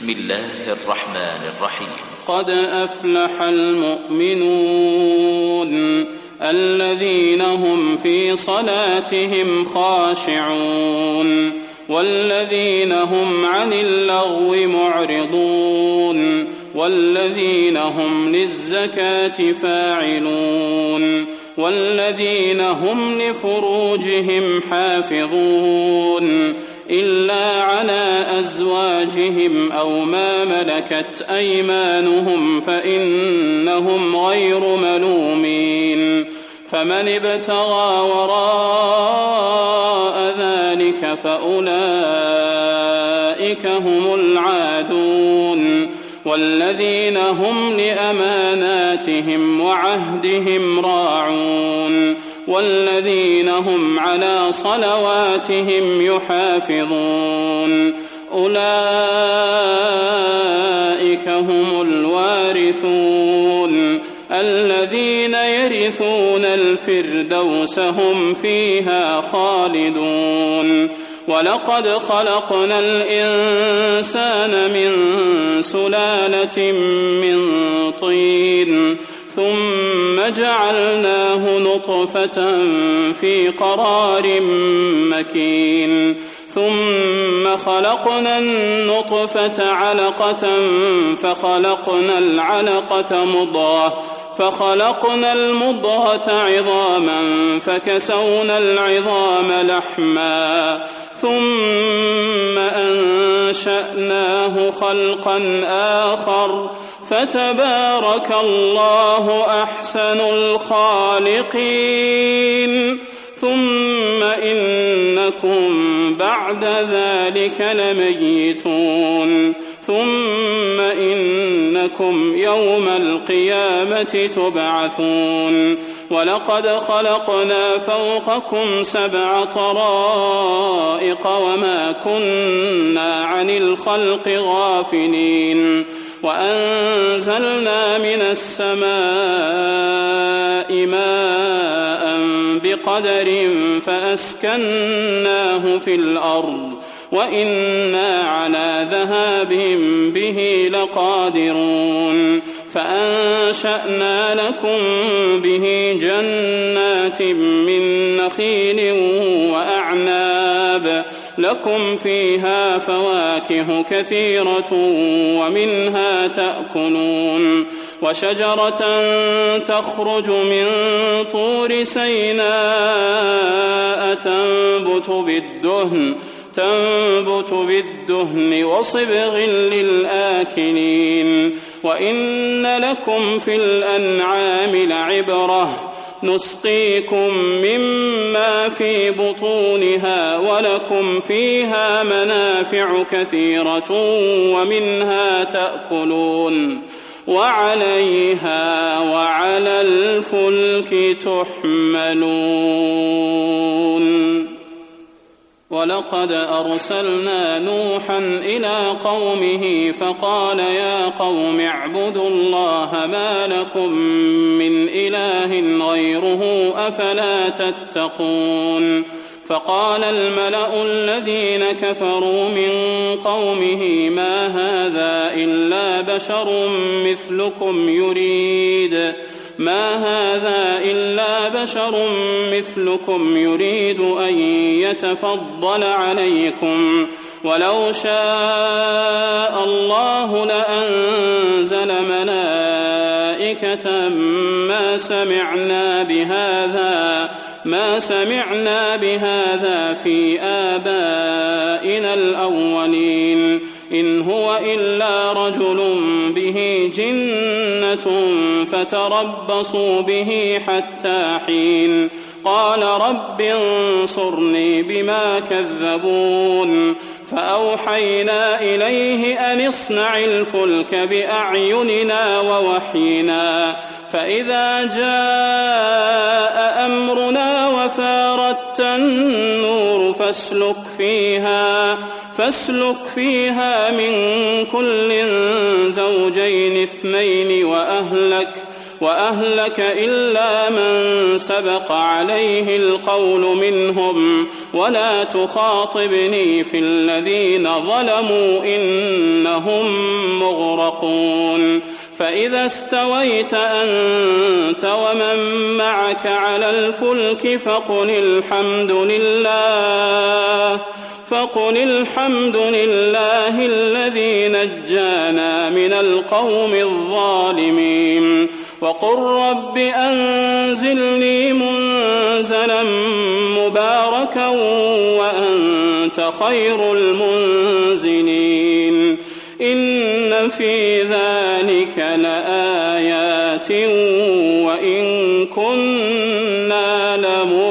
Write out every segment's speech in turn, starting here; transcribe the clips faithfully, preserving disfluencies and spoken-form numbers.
بسم الله الرحمن الرحيم. قد أفلح المؤمنون الذين هم في صلاتهم خاشعون والذين هم عن اللغو معرضون والذين هم للزكاة فاعلون والذين هم لفروجهم حافظون إلا على أزواجهم أو ما ملكت أيمانهم فإنهم غير ملومين فمن ابتغى وراء ذلك فأولئك هم العادون والذين هم لأماناتهم وعهدهم راعون والذين هم على صلواتهم يحافظون أولئك هم الوارثون الذين يرثون الفردوس هم فيها خالدون ولقد خلقنا الإنسان من سلالة من طين ثم جعلناه نطفة في قرار مكين ثم خلقنا النطفة علقة فخلقنا العلقة مضغة فخلقنا المضغة عظاما فكسونا العظام لحما ثم أنشأناه خلقا آخر فتبارك الله أحسن الخالقين ثم إنكم بعد ذلك لميتون ثم إنكم يوم القيامة تبعثون ولقد خلقنا فوقكم سبع طرائق وما كنا عن الخلق غافلين وأنزلنا من السماء ماء بقدر فأسكناه في الأرض وإنا على ذهاب به لقادرون فأنشأنا لكم به جنات من نخيل وأعناب لكم فيها فواكه كثيرة ومنها تأكلون وشجرة تخرج من طور سيناء تنبت بالدهن تنبت بالدهن وصبغ للآكلين وإن لكم في الأنعام لعبرة نسقيكم مما في بطونها ولكم فيها منافع كثيرة ومنها تأكلون وعليها وعلى الفلك تحملون ولقد أرسلنا نوحا إلى قومه فقال يا قوم اعبدوا الله ما لكم من إله غيره أفلا تتقون فقال الملأ الذين كفروا من قومه ما هذا إلا بشر مثلكم يريد ما هذا إلا بشر مثلكم يريد أن يتفضل عليكم ولو شاء الله لأنزل ملائكة ما سمعنا بهذا ما سمعنا بهذا في آبائنا الأولين إن هو إلا رجل به جنة فتربصوا به حتى حين قال رب انصرني بما كذبون فأوحينا إليه أن اصنع الفلك بأعيننا ووحينا فإذا جاء أمرنا وفارت النور فاسلك فيها فاسلك فيها من كل زوجين اثنين وأهلك وأهلك إلا من سبق عليه القول منهم ولا تخاطبني في الذين ظلموا إنهم مغرقون فإذا استويت أنت ومن معك على الفلك فقل الحمد لله فقل الحمد لله الذي نجانا من القوم الظالمين وقل رب أنزلني منزلا مباركا وأنت خير المنزلين إن في ذلك لآيات وإن كنا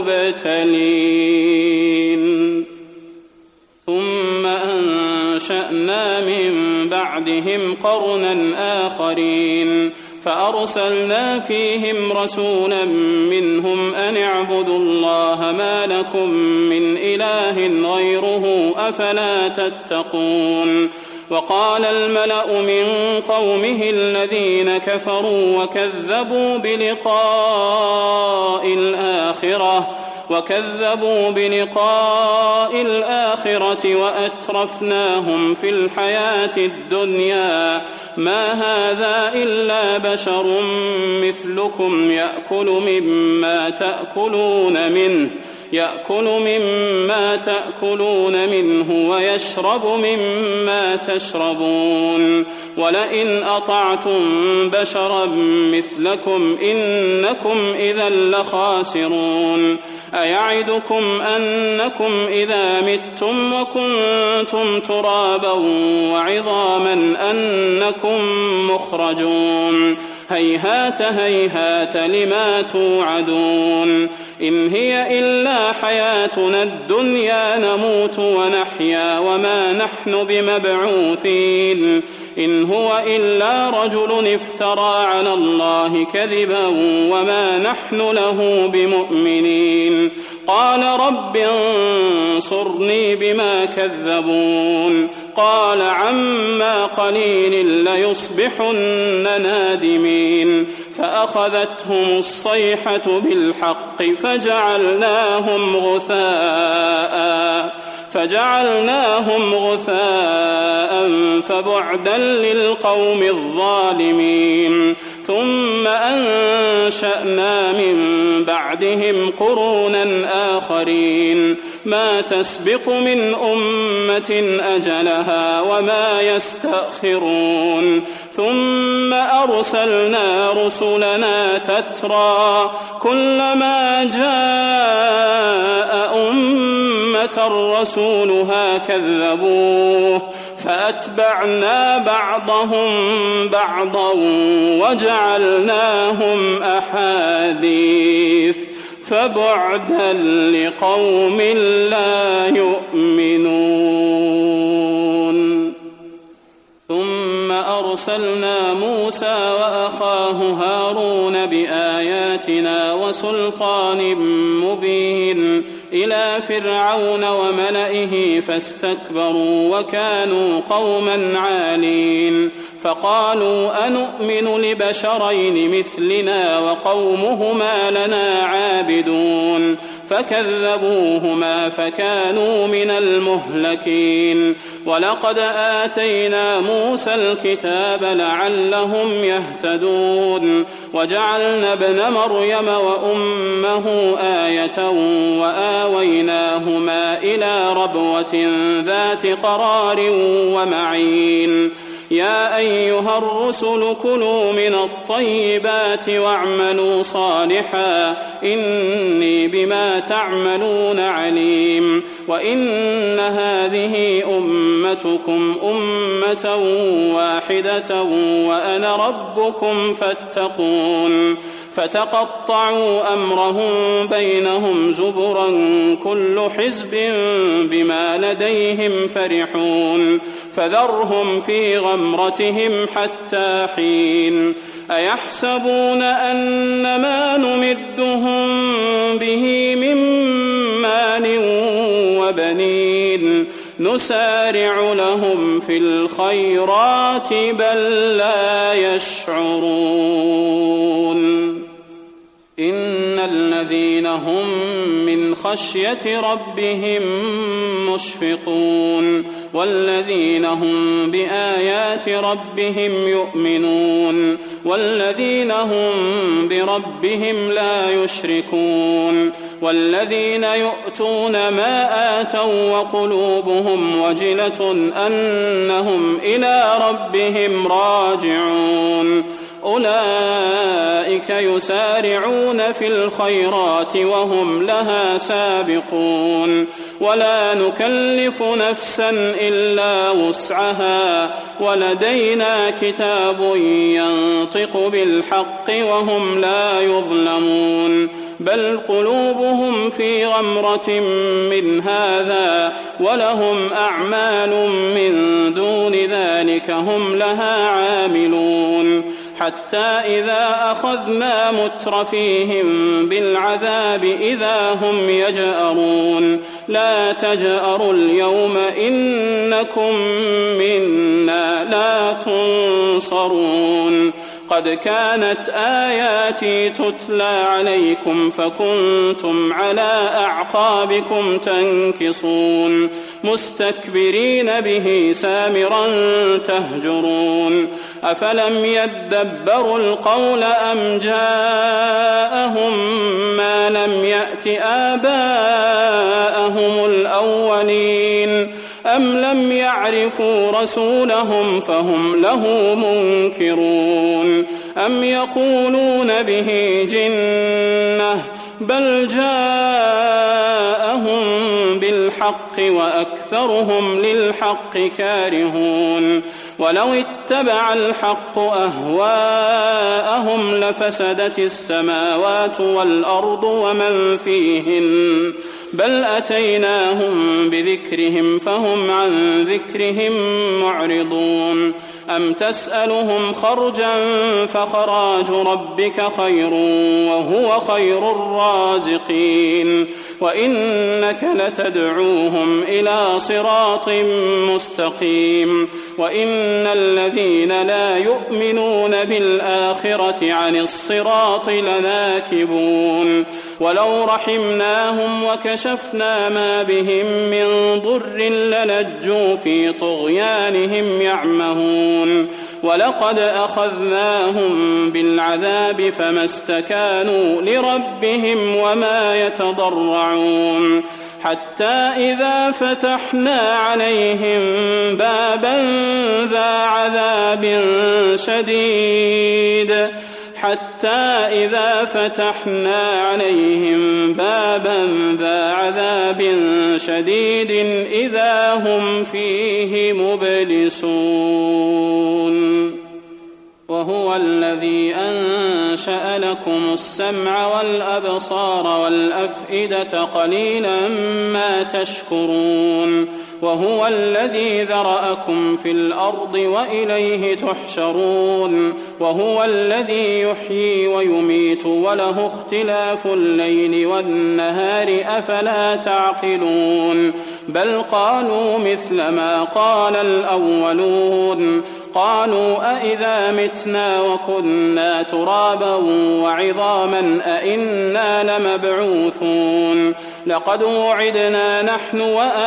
لمبتلين ثم أنشأنا من بعدهم قرنا آخرين فأرسلنا فيهم رسولا منهم أن اعبدوا الله ما لكم من إله غيره أفلا تتقون وقال الملأ من قومه الذين كفروا وكذبوا بلقاء الآخرة وكذبوا بلقاء الآخرة وأترفناهم في الحياة الدنيا ما هذا إلا بشر مثلكم يأكل مما تأكلون منه يأكل مما تأكلون منه ويشرب مما تشربون ولئن أطعتم بشرا مثلكم إنكم إذا لخاسرون أيعدكم أنكم إذا متم وكنتم ترابا وعظاما أنكم مخرجون هيهات هيهات لما توعدون إن هي إلا حياتنا الدنيا نموت ونحيا وما نحن بمبعوثين إن هو إلا رجل افترى على الله كذبا وما نحن له بمؤمنين قال رب انصرني بما كذبون قال عما قليل ليصبحن نادمين فأخذتهم الصيحة بالحق فجعلناهم غثاء فجعلناهم غثاء فبعدا للقوم الظالمين ثم أنشأنا من بعدهم قرونا آخرين ما تسبق من أمة أجلها وما يستأخرون ثم أرسلنا رسلنا تترى كلما جاء أمة رسولها كذبوه فأتبعنا بعضهم بعضا وجعلناهم أحاديث فبعدا لقوم لا يؤمنون ثم أرسلنا موسى وأخاه هارون بآياتنا وسلطان مبين إلى فرعون وملئه فاستكبروا وكانوا قوما عالين فقالوا أنؤمن لبشرين مثلنا وقومهما لنا عابدون فكذبوهما فكانوا من المهلكين ولقد آتينا موسى الكتاب لعلهم يهتدون وجعلنا ابن مريم وأمه آية وآويناهما إلى ربوة ذات قرار ومعين يا أيها الرسل كلوا من الطيبات واعملوا صالحا إني بما تعملون عليم وإن هذه أمتكم أمة واحدة وأنا ربكم فاتقون فتقطعوا أمرهم بينهم زبرا كل حزب بما لديهم فرحون فذرهم في غمرتهم حتى حين أيحسبون أن ما نمدهم به من مال وبنين نسارع لهم في الخيرات بل لا يشعرون إن الذين هم من خشية ربهم مشفقون والذين هم بآيات ربهم يؤمنون والذين هم بربهم لا يشركون والذين يؤتون ما آتوا وقلوبهم وجلة أنهم إلى ربهم راجعون أولئك يسارعون في الخيرات وهم لها سابقون ولا نكلف نفسا إلا وسعها ولدينا كتاب ينطق بالحق وهم لا يظلمون بل قلوبهم في غمرة من هذا ولهم أعمال من دون ذلك هم لها عاملون حتى إذا أخذنا مترفيهم بالعذاب إذا هم يجأرون لا تجأروا اليوم إنكم منا لا تنصرون قد كانت آياتي تتلى عليكم فكنتم على أعقابكم تنكصون مستكبرين به سامرا تهجرون أفلم يدبروا القول أم جاءهم ما لم يأت آباءهم الأولين أم لم يعرفوا رسولهم فهم له منكرون أم يقولون به جنة بل جاءهم بالحق وأكثرهم للحق كارهون ولو اتبع الحق أهواءهم لفسدت السماوات والأرض ومن فيهن بل أتيناهم بذكرهم فهم عن ذكرهم معرضون أم تسألهم خرجا فخراج ربك خير وهو خير الرازقين وإنك لتدعوهم إلى صراط مستقيم وإن الذين لا يؤمنون بالآخرة عن الصراط لناكبون ولو رحمناهم وكشفنا ما بهم من ضر للجوا في طغيانهم يعمهون ولقد أخذناهم بالعذاب فما استكانوا لربهم وما يتضرعون حتى إذا فتحنا عليهم بابا ذا عذاب شديد حتى إذا فتحنا عليهم بابا ذا عذاب شديد إذا هم فيه مبلسون وهو الذي أنشأ لكم السمع والأبصار والأفئدة قليلا ما تشكرون وهو الذي ذرأكم في الأرض وإليه تحشرون وهو الذي يحيي ويميت وله اختلاف الليل والنهار أفلا تعقلون بل قالوا مثل ما قال الأولون قالوا أئذا متنا وكنا ترابا وعظاما أئنا لمبعوثون لقد وعدنا نحن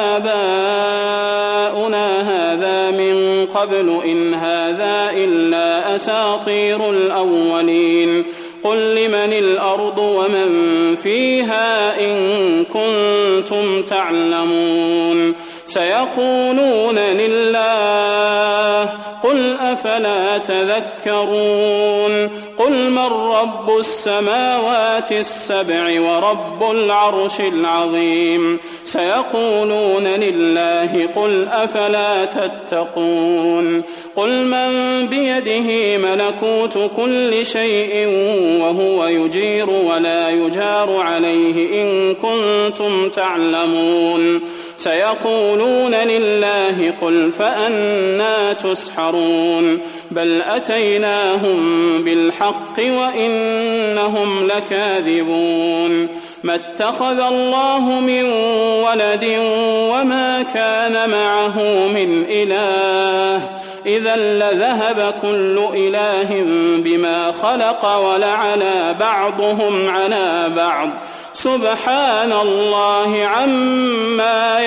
وآباؤنا هذا من قبل إن هذا إلا أساطير الأولين قل لمن الأرض ومن فيها إن كنتم تعلمون سيقولون لله قل أفلا تذكرون قل من رب السماوات السبع ورب العرش العظيم سيقولون لله قل أفلا تتقون قل من بيده ملكوت كل شيء وهو يجير ولا يجار عليه إن كنتم تعلمون سيقولون لله قل فأنى تسحرون بل أتيناهم بالحق وإنهم لكاذبون ما اتخذ الله من ولد وما كان معه من إله إذا لذهب كل إله بما خلق ولعلى بعضهم على بعض سبحان الله عما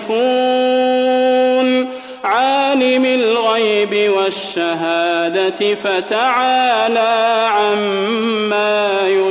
يصفون عالم الغيب والشهادة فتعالى عما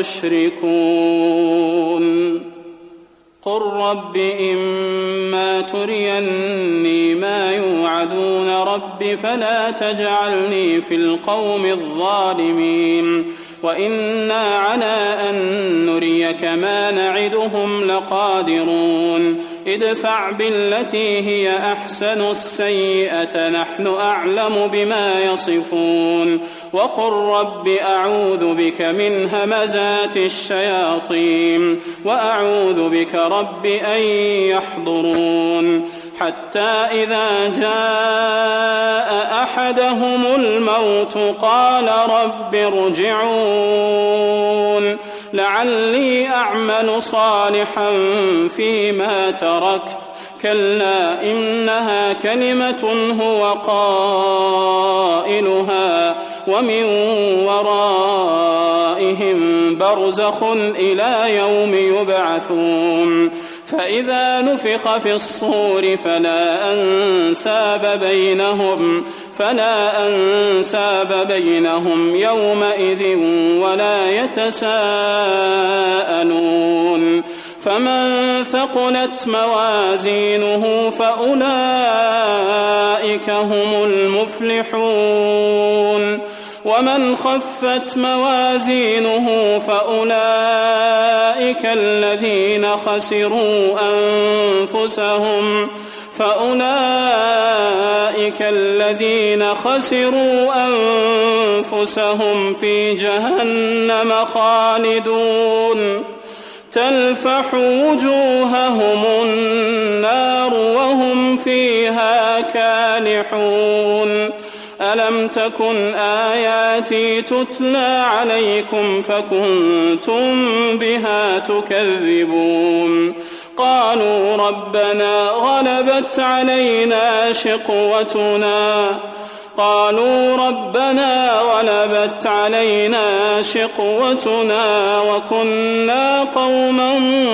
يشركون قل رب إما تريني ما يوعدون رب فلا تجعلني في القوم الظالمين وإنا على أن نريك ما نعدهم لقادرون ادفع بالتي هي أحسن السيئة نحن أعلم بما يصفون وقل رب أعوذ بك من همزات الشياطين وأعوذ بك رب أن يحضرون حتى إذا جاء أحدهم الموت قال رب ارجعون لعلي أعمل صالحا فيما تركت كلا إنها كلمة هو قائلها ومن ورائهم برزخ إلى يوم يبعثون فإذا نفخ في الصور فلا أنساب بينهم فلا أنساب بينهم يومئذ ولا يتساءلون فمن ثقلت موازينه فأولئك هم المفلحون ومن خفت موازينه فأولئك الذين خسروا أنفسهم فأولئك الذين خسروا أنفسهم في جهنم خالدون تلفح وجوههم النار وهم فيها كالحون ألم تكن آياتي تتلى عليكم فكنتم بها تكذبون قالوا ربنا غلبت علينا شقوتنا قالوا ربنا غلبت علينا شقوتنا وكنا قوما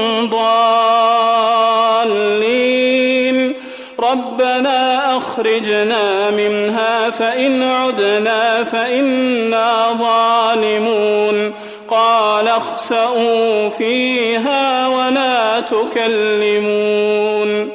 ضالين ربنا أخرجنا منها فإن عدنا فإنا ظالمون قال اخسئوا فيها ولا تكلمون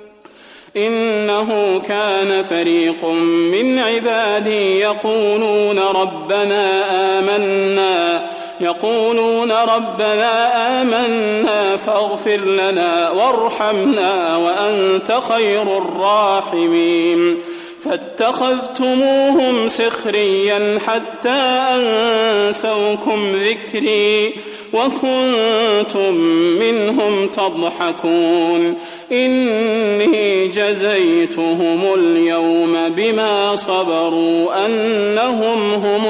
إنه كان فريق من عبادي يقولون ربنا آمنا يقولون ربنا آمنا فاغفر لنا وارحمنا وأنت خير الراحمين فاتخذتموهم سخريا حتى أنسوكم ذكري وكنتم منهم تضحكون إني جزيتهم اليوم بما صبروا أنهم هم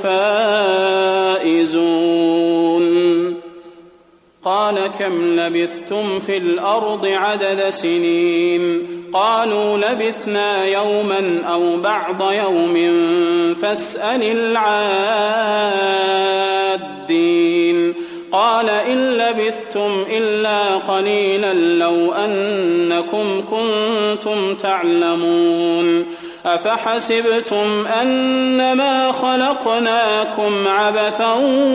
الفائزون قال كم لبثتم في الأرض عدد سنين قالوا لبثنا يوما أو بعض يوم فاسأل العادين قال إن لبثتم إلا قليلا لو أنكم كنتم تعلمون أفحسبتم أنما خلقناكم عبثا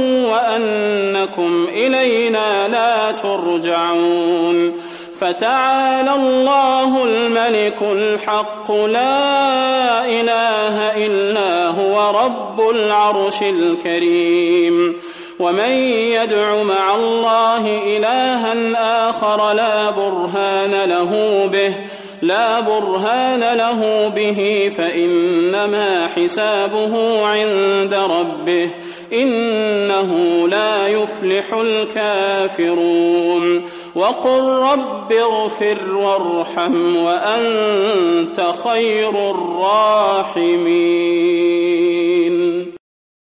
وأنكم إلينا لا ترجعون فتعالى الله الملك الحق لا إله إلا هو رب العرش الكريم ومن يدع مع الله إلها آخر لا برهان له به لا برهان له به فإنما حسابه عند ربه إنه لا يفلح الكافرون وقل رب اغفر وارحم وأنت خير الراحمين.